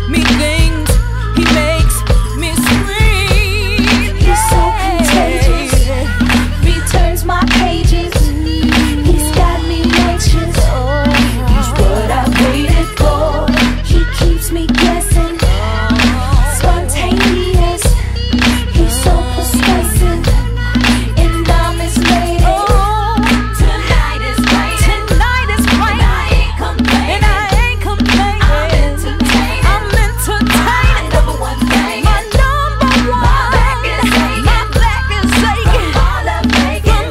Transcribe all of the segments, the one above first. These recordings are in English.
me things, he makes me scream. He's so contagious, returns my pages. He's got me anxious. He's what I waited for. He keeps me guessing. Spontaneous, he's so persuasive, and I'm his lady. Tonight is great, and I ain't complaining. I'm entertaining. My number one thing, my back is aching. From all I'm making,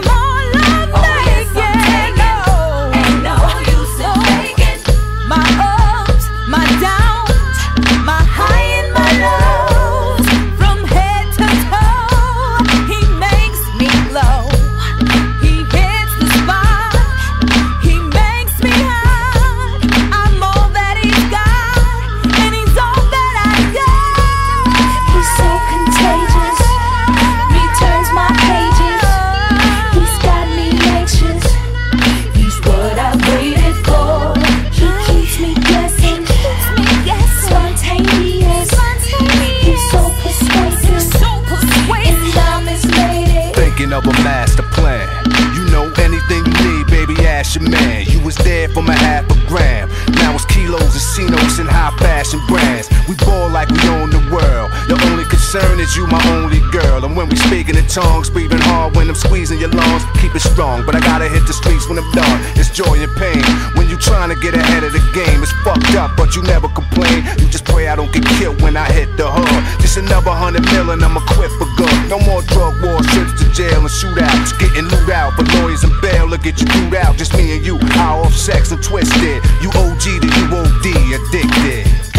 ain't no use in faking. My ups, my downs, my high and my lows, from head to toe, he makes me glow. He hits the spot, he makes me hot. I'm all that he's got, and he's all that I got. He's so contagious, returns my pages. He's got me anxious. He's what I waited for. He keeps me guessing. Spontaneous, he's so persuasive, and I'm his lady. Thinking of a master plan. You know anything you need, baby, ask your man. You was there for my half a gram. Now it's kilos and C-notes and high fashion brands. We ball like we own the world. The only concern is you, my only girl. And when we speaking in tongues, breathing hard when I'm squeezing your lungs. Keep it strong, but I gotta hit the streets when I'm done. It's joy and pain. When you trying to get ahead of the game, it's fucked up, but you never complain. You just pray I don't get killed when I hit the hood. Just another 100 million, I'm equipped for good. No more drug wars, trips to jail and shootouts. Getting loot out for lawyers and bail to get you through out. Just me and you, high off sex and twisted. You OG to you OD, addicted.